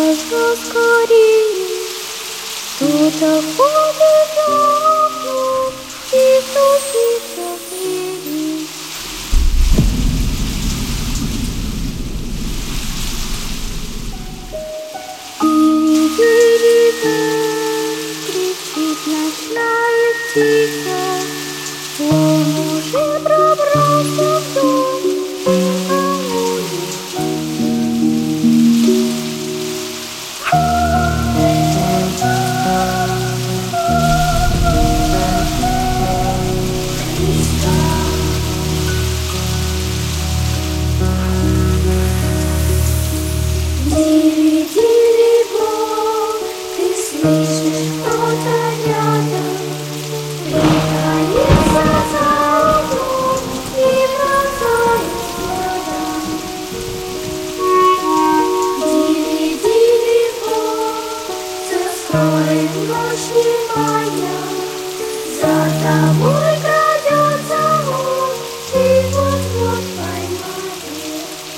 скажу скорее, кто-то ходит за окном и стучится в двери. Кричит ночная птица, он уже пробрался в дом, а он не слышишь, кто-то рядом притаился за углом и бросает взглядом. Дили-дили-бо, заскорит ночь немая, за тобой